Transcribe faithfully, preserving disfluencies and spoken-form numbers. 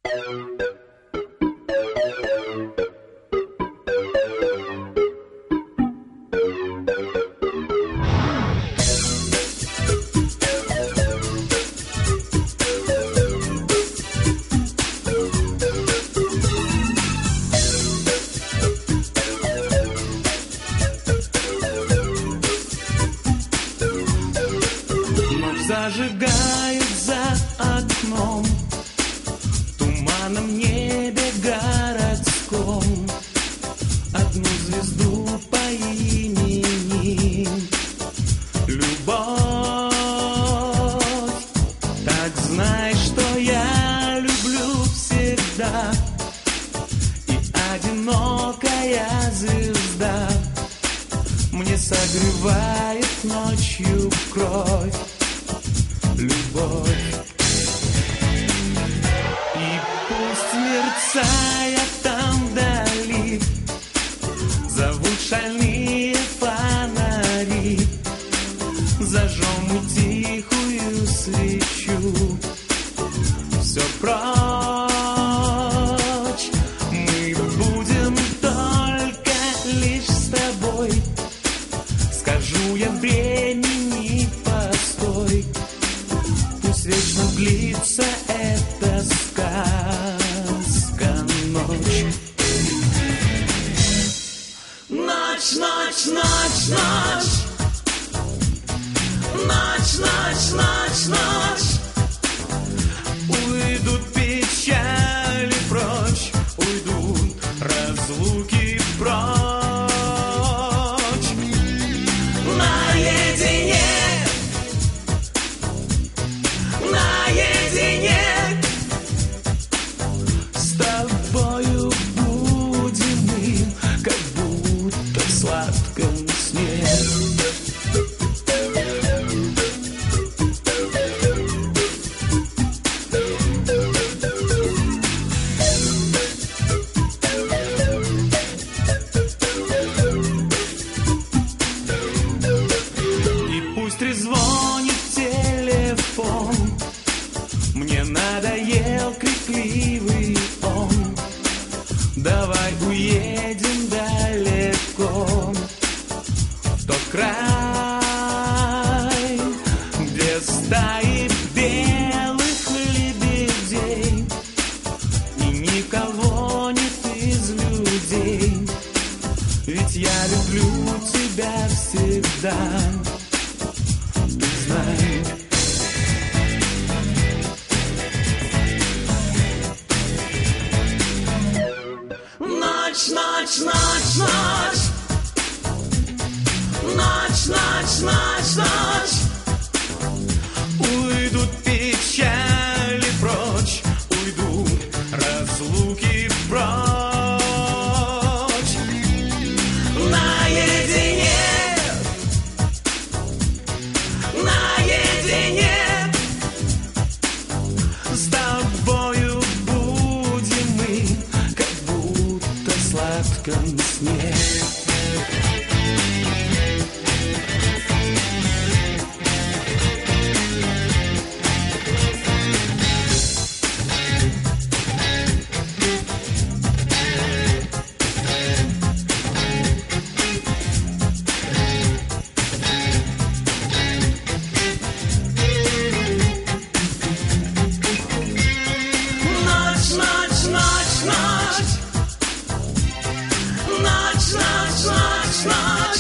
Зажигают за окном в туманном небе городском одну звезду по имени Любовь. Так знай, что я люблю всегда, и одинокая звезда мне согревает ночью кровь. Любовь. И пусть мерцая там вдали зовут шальные фонари, зажжем мы тихую свечу, все прочь. Мы будем только лишь с тобой. Скажу я времени постой, пусть вечно длится эта сказка ночь. Ночь, ночь, ночь, ночь. Ночь, ночь, ночь, ночь. Уйдут печали прочь, уйдут разлуки прочь. Наедине, наедине с тобою будем мы, как будто в сладком сне. Трезвонит телефон, мне надоел крикливый он. Давай уедем далеко, в тот край, где стаи белых лебедей, и никого нет из людей. Ведь я люблю тебя всегда. Ночь, ночь, ночь, ночь. Ночь, ночь, ночь, ночь. Уйдут печали прочь, уйдут разлуки прочь. Наедине, наедине с тобою будем мы, как будто в сладком сне. Ночь, ночь, ночь, ночь.